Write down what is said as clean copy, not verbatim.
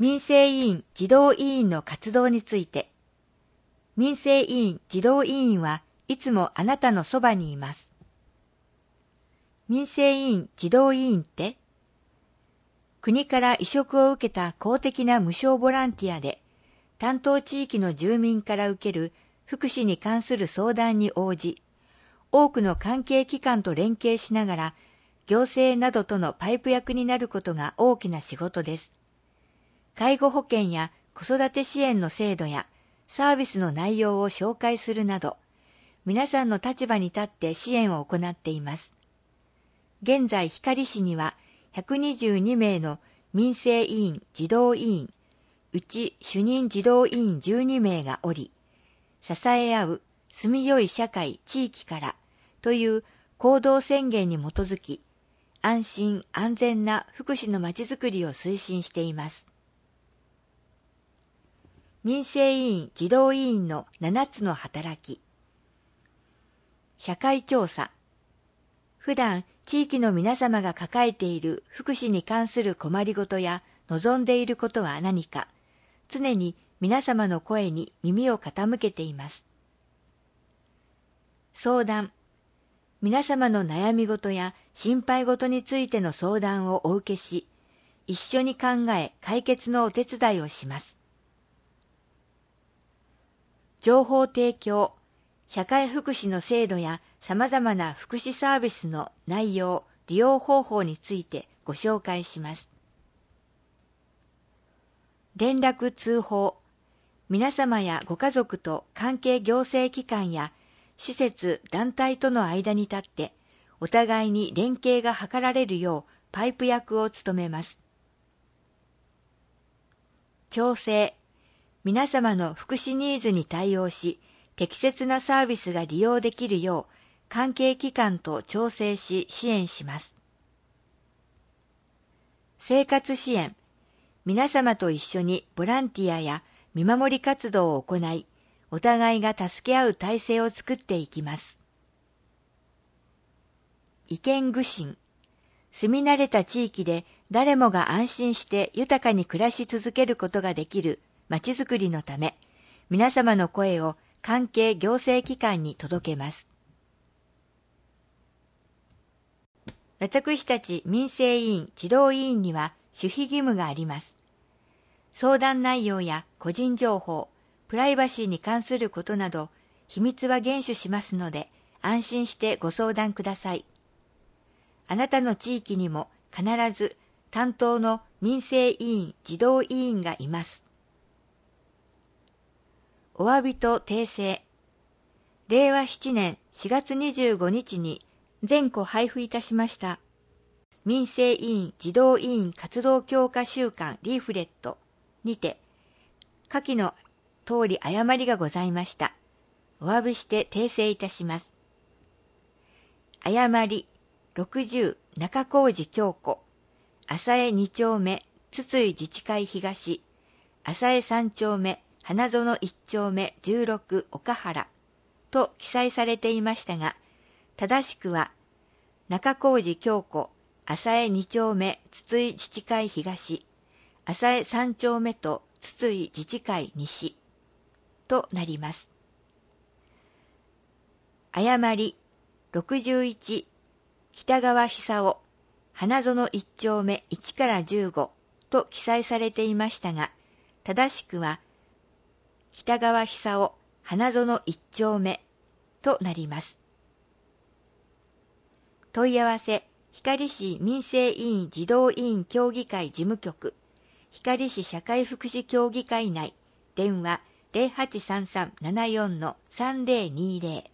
民生委員児童委員の活動について。民生委員児童委員はいつもあなたのそばにいます。民生委員児童委員って国から委嘱を受けた公的な無償ボランティアで、担当地域の住民から受ける福祉に関する相談に応じ、多くの関係機関と連携しながら、行政などとのパイプ役になることが大きな仕事です。介護保険や子育て支援の制度やサービスの内容を紹介するなど、皆さんの立場に立って支援を行っています。現在、光市には122名の民生委員児童委員、うち主任児童委員12名がおり、支え合う住みよい社会地域からという行動宣言に基づき、安心安全な福祉のまちづくりを推進しています。民生委員児童委員の7つの働き。社会調査。普段地域の皆様が抱えている福祉に関する困りごとや望んでいることは何か、常に皆様の声に耳を傾けています。相談。皆様の悩み事や心配事についての相談をお受けし、一緒に考え解決のお手伝いをします。情報提供。社会福祉の制度やさまざまな福祉サービスの内容、利用方法についてご紹介します。連絡通報。皆様やご家族と関係行政機関や施設、団体との間に立って、お互いに連携が図られるようパイプ役を務めます。調整。皆様の福祉ニーズに対応し、適切なサービスが利用できるよう、関係機関と調整し支援します。生活支援。皆様と一緒にボランティアや見守り活動を行い、お互いが助け合う体制を作っていきます。意見具申。住み慣れた地域で誰もが安心して豊かに暮らし続けることができるまちづくりのため、皆様の声を関係行政機関に届けます。私たち民生委員児童委員には守秘義務があります。相談内容や個人情報、プライバシーに関することなど、秘密は厳守しますので、安心してご相談ください。あなたの地域にも必ず担当の民生委員児童委員がいます。お詫びと訂正。令和7年4月25日に全個配布いたしました民生委員児童委員活動強化週間リーフレットにて下記の通り誤りがございました。お詫びして訂正いたします。誤り60中小路京子浅江2丁目筒井自治会東浅江3丁目花園1丁目16岡原と記載されていましたが、正しくは中小路京子浅江2丁目筒井自治会東浅江3丁目と筒井自治会西となります。誤り61北川久夫花園1丁目1から15と記載されていましたが、正しくは北川久夫花園1丁目となります。問い合わせ光市民生委員児童委員協議会事務局光市社会福祉協議会内電話 0833-74-3020